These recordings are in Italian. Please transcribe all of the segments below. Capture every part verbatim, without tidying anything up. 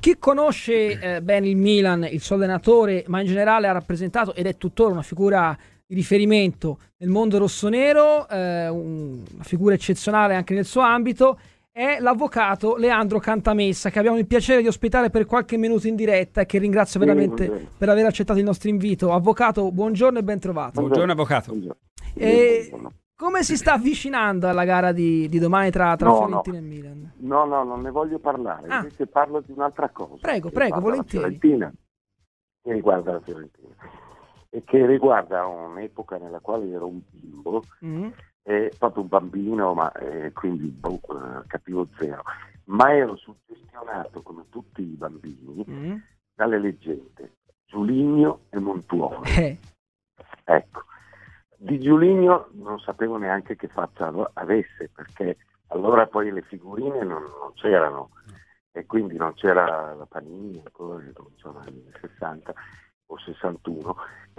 Chi conosce eh, bene il Milan, il suo allenatore, ma in generale ha rappresentato ed è tuttora una figura di riferimento nel mondo rossonero, eh, un, una figura eccezionale anche nel suo ambito, è l'avvocato Leandro Cantamessa, che abbiamo il piacere di ospitare per qualche minuto in diretta e che ringrazio Sì, veramente buongiorno. per aver accettato il nostro invito. Avvocato, buongiorno e ben trovato. Buongiorno avvocato. Buongiorno. E Buongiorno. come si sta avvicinando alla gara di, di domani tra, tra No, Fiorentina no. e Milan? No, no, non ne voglio parlare, Ah. invece parlo di un'altra cosa. Prego, che prego, riguarda volentieri. La Fiorentina, che riguarda la Fiorentina e che riguarda un'epoca nella quale ero un bimbo, Mm. eh, proprio un bambino, ma eh, quindi boh, eh, capivo zero, ma ero suggestionato come tutti i bambini Mm. dalle leggende Giuligno e Montuori. Eh, Ecco, di Giuligno non sapevo neanche che faccia avesse, perché allora poi le figurine non, non c'erano e quindi non c'era la Panini ancora, insomma, negli anni sessanta o sessantuno,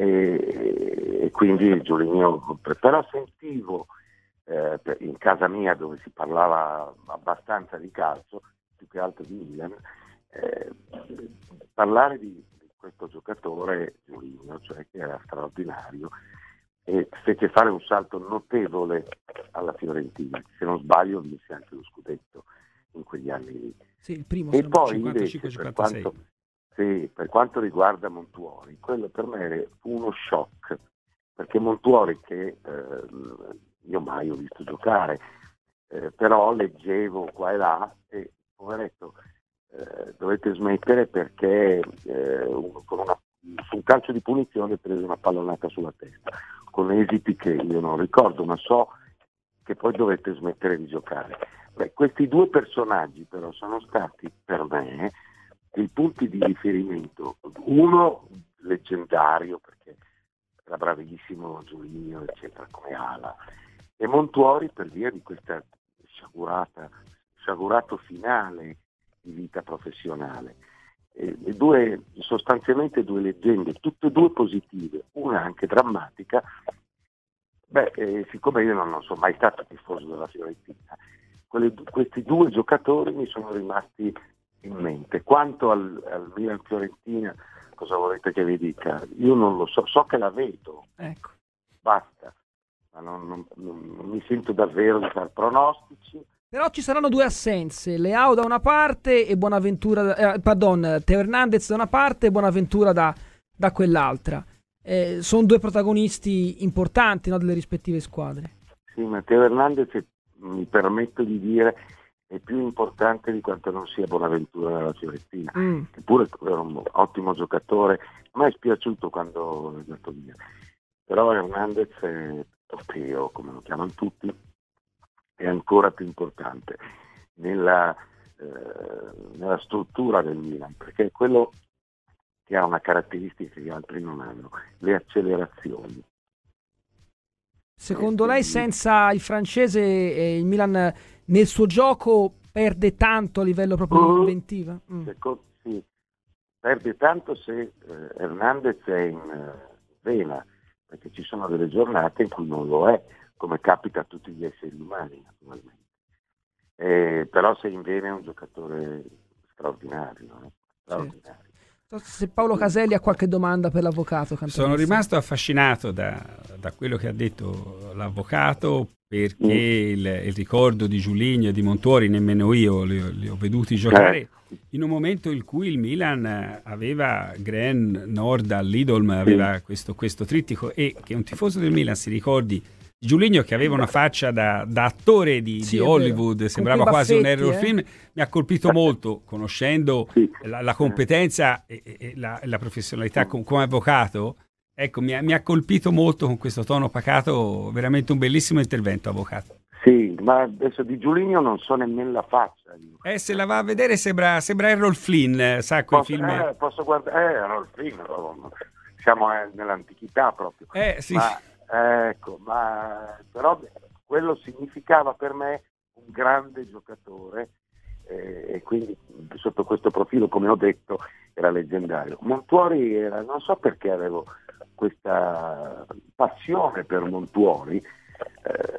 e, e quindi Giuligno, però sentivo eh, in casa mia, dove si parlava abbastanza di calcio, più che altro di Milan, eh, parlare di, di questo giocatore Giuligno, cioè che era straordinario e fece fare un salto notevole alla Fiorentina, se non sbaglio vinse anche lo scudetto in quegli anni lì. sì, il primo. E se non poi sbaglio. invece cinquantacinque per cinquantasei. quanto, sì, per quanto riguarda Montuori, quello per me fu uno shock, perché Montuori, che eh, io mai ho visto giocare, eh, però leggevo qua e là e poveretto, eh, dovete smettere perché eh, uno con una, su un calcio di punizione prese una pallonata sulla testa, con esiti che io non ricordo, ma so che poi dovete smettere di giocare. Beh, questi due personaggi però sono stati per me dei punti di riferimento, uno leggendario perché era bravissimo Giuligno eccetera come ala, e Montuori per via di questa sciagurata, sciagurato finale di vita professionale. E, e due, sostanzialmente due leggende, tutte e due positive, una anche drammatica. Beh, eh, siccome io non, non sono mai stato tifoso della Fiorentina, quelle- questi due giocatori mi sono rimasti in mente. Quanto al, al Milan Fiorentina, cosa volete che vi dica? Io non lo so, so che la vedo, Ecco. basta, ma non, non- non- non mi sento davvero di fare pronostici. Però ci saranno due assenze, Leao da una parte e Bonaventura, eh, pardon, Teo Hernandez da una parte e Bonaventura da, da quell'altra. Eh, sono due protagonisti importanti, no, delle rispettive squadre. Sì, Matteo Hernandez, mi permetto di dire, è più importante di quanto non sia Bonaventura della Fiorentina, Mm. che pure era un ottimo giocatore. A me è spiaciuto quando è andato via, però Hernandez è Topeo, come lo chiamano tutti, è ancora più importante nella, eh, nella struttura del Milan, perché è quello che ha una caratteristica che gli altri non hanno, le accelerazioni. Secondo Eh, lei, quindi- senza il francese, eh, il Milan eh, nel suo gioco perde tanto a livello proprio di Mm. inventiva? Mm. Seco- sì, perde tanto se eh, Hernandez è in eh, vena, perché ci sono delle giornate in cui non lo è, come capita a tutti gli esseri umani, naturalmente. Eh, però se in vena è un giocatore straordinario, eh, straordinario. Non so se Paolo Caselli ha qualche domanda per l'avvocato Cantamessa. Sono rimasto affascinato da, da quello che ha detto l'avvocato, perché Mm. il, il ricordo di Giuligno e di Montuori nemmeno io li, ho- li ho veduti giocare Eh, in un momento in cui il Milan aveva Gren, Norda, Lidolm, aveva questo, questo trittico, e che un tifoso del Milan si ricordi di Giuligno, che aveva una faccia da, da attore di, Sì, di è Hollywood, vero. sembrava Con quei quasi un baffetti, error eh. film, mi ha colpito molto, conoscendo sì. la, la competenza e, e la, la professionalità com- come avvocato. Ecco, mi ha, mi ha colpito molto con questo tono pacato, veramente un bellissimo intervento, avvocato. Sì, ma adesso di Giuligno non so nemmeno la faccia. io. Eh, se la va a vedere sembra, sembra Errol Flynn, eh, sa, quei Posso, film... eh, posso guardare, eh, era il film, no? Siamo eh, nell'antichità proprio. Eh, sì. Ma, eh, ecco, ma però quello significava per me un grande giocatore eh, e quindi sotto questo profilo, come ho detto, era leggendario. Montuori era, non so perché avevo questa passione per Montuori, eh,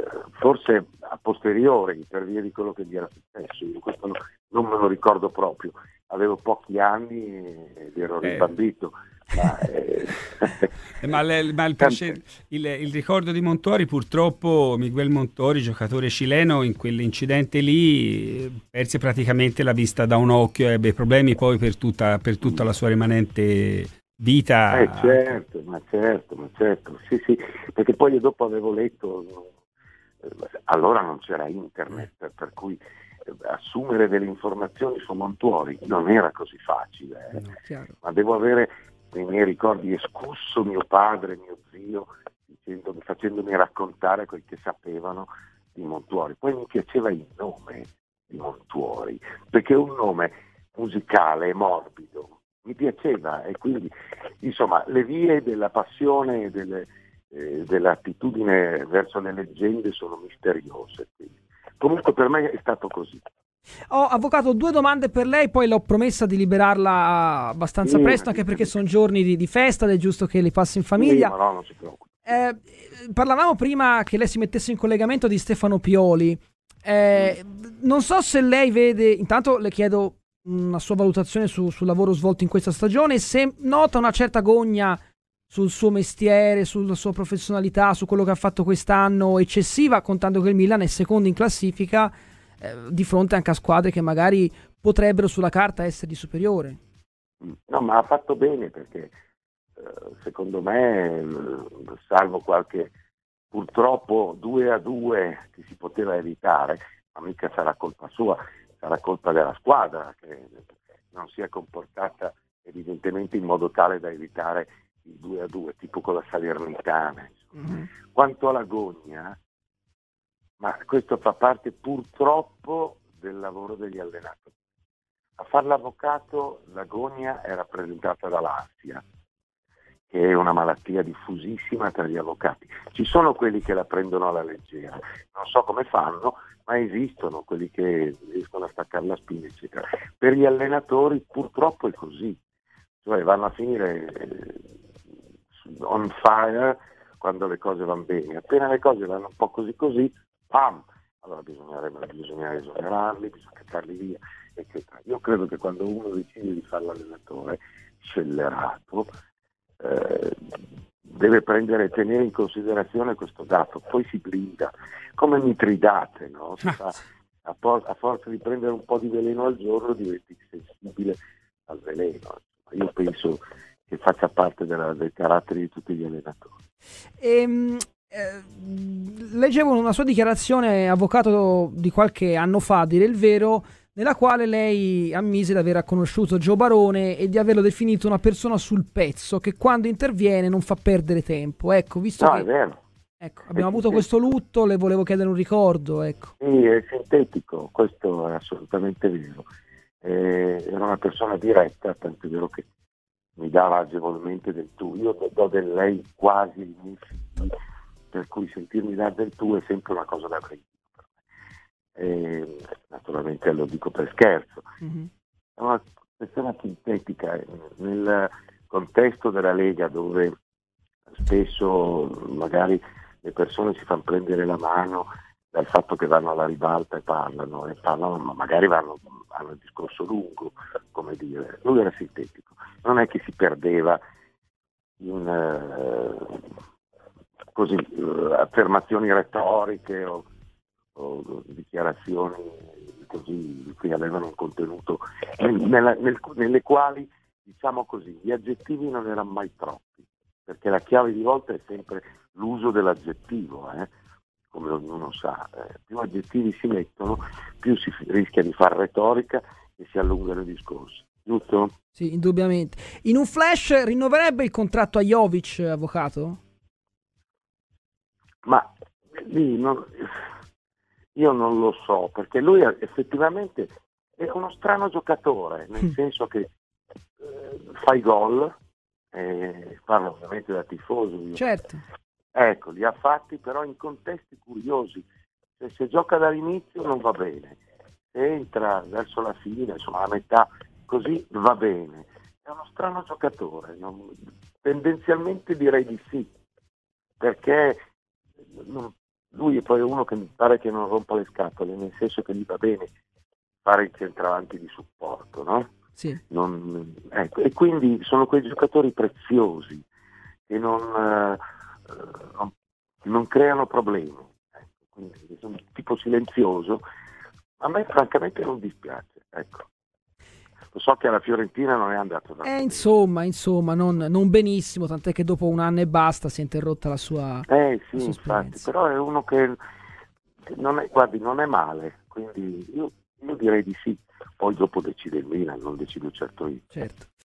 forse a posteriori, per via di quello che gli era successo. Io questo no, non me lo ricordo proprio, avevo pochi anni ed ero eh. ribambito. Ma, eh... ma, le, ma il, il, il ricordo di Montuori, purtroppo Miguel Montuori, giocatore cileno, in quell'incidente lì perse praticamente la vista da un occhio, ebbe problemi poi per tutta, per tutta la sua rimanente vita. Eh certo, ma certo, ma certo, sì sì, perché poi io dopo avevo letto, allora non c'era internet, per cui assumere delle informazioni su Montuori non era così facile, eh. No, ma devo avere nei miei ricordi escusso mio padre, mio zio, dicendo, facendomi raccontare quel che sapevano di Montuori. Poi mi piaceva il nome di Montuori, perché è un nome musicale e morbido, mi piaceva, e quindi insomma le vie della passione e delle, eh, dell'attitudine verso le leggende sono misteriose. Quindi. Comunque per me è stato così. Ho avvocato due domande per lei, poi l'ho promessa di liberarla abbastanza sì, presto, anche perché sono giorni di, di festa ed è giusto che li passi in famiglia. Sì, ma no, non si preoccupi. Eh, parlavamo prima che lei si mettesse in collegamento di Stefano Pioli. Eh, non so se lei vede, intanto le chiedo una sua valutazione su, sul lavoro svolto in questa stagione, se nota una certa gogna sul suo mestiere, sulla sua professionalità, su quello che ha fatto quest'anno, eccessiva, contando che il Milan è secondo in classifica, eh, di fronte anche a squadre che magari potrebbero sulla carta essere di superiore. No, ma ha fatto bene, perché eh, secondo me, salvo qualche purtroppo due a due che si poteva evitare, ma mica sarà colpa sua, sarà colpa della squadra che non si è comportata evidentemente in modo tale da evitare il due a due, tipo con la Salernitana. Mm-hmm. Quanto alla gogna, ma questo fa parte purtroppo del lavoro degli allenatori. A far l'avvocato la gogna è rappresentata dall'ansia, che è una malattia diffusissima tra gli avvocati. Ci sono quelli che la prendono alla leggera, non so come fanno, ma esistono quelli che riescono a staccare la spina, eccetera. Per gli allenatori purtroppo è così, cioè vanno a finire on fire quando le cose vanno bene, appena le cose vanno un po' così così, pam, allora bisogna, bisogna esonerarli, bisogna cacciarli via, eccetera. Io credo che quando uno decide di fare l'allenatore scellerato, eh, deve prendere e tenere in considerazione questo dato, poi si blinda, come Mitridate, no? Si fa, a, por- a forza di prendere un po' di veleno al giorno diventi sensibile al veleno. Io penso che faccia parte della, del carattere di tutti gli allenatori. Ehm, eh, leggevo una sua dichiarazione, avvocato, di qualche anno fa, a dire il vero, nella quale lei ammise di aver conosciuto Gio Barone e di averlo definito una persona sul pezzo, che quando interviene non fa perdere tempo. Ecco, visto no, che è vero. Ecco, abbiamo è avuto questo lutto, le volevo chiedere un ricordo. Ecco. Sì, è sintetico, questo è assolutamente vero. Eh, era una persona diretta, tanto è vero che mi dava agevolmente del tu. Io do del lei quasi ai miei figli, per cui sentirmi dare del tu è sempre una cosa da prendere. Eh, naturalmente lo dico per scherzo. Mm-hmm. È una persona sintetica nel contesto della Lega, dove spesso magari le persone si fanno prendere la mano dal fatto che vanno alla ribalta e parlano, e parlano, ma magari vanno, hanno il discorso lungo, come dire. Lui era sintetico, non è che si perdeva in uh, così, uh, affermazioni retoriche o, o dichiarazioni così che avevano un contenuto nella, nel, nelle quali, diciamo così, gli aggettivi non erano mai troppi, perché la chiave di volta è sempre l'uso dell'aggettivo, eh? Come ognuno sa, eh, più aggettivi si mettono, più si rischia di fare retorica e si allungano i discorsi, giusto? Sì, indubbiamente. In un flash rinnoverebbe il contratto a Jovic, avvocato? Ma lì non, io non lo so, perché lui effettivamente è uno strano giocatore, nel senso che eh, fa i gol, eh, parlo ovviamente da tifoso. Io. Certo. Ecco, li ha fatti però in contesti curiosi. Se, se gioca dall'inizio non va bene, se entra verso la fine, insomma a metà, così va bene. È uno strano giocatore, non, tendenzialmente direi di sì, perché non, lui è poi uno che mi pare che non rompa le scatole, nel senso che gli va bene fare il centravanti di supporto, no? Sì. Non, ecco, e quindi sono quei giocatori preziosi che non, eh, non, non creano problemi, ecco, quindi sono un tipo silenzioso. A me francamente non dispiace, ecco. Lo so che alla Fiorentina non è andato tanto Eh, bene. insomma, insomma, non, non benissimo, tant'è che dopo un anno e basta si è interrotta la sua, Eh la sì, sua infatti, esperienza. però è uno che non è, guardi, non è male, quindi io, io direi di sì. Poi dopo decide il Milan, non decido certo io. Certo.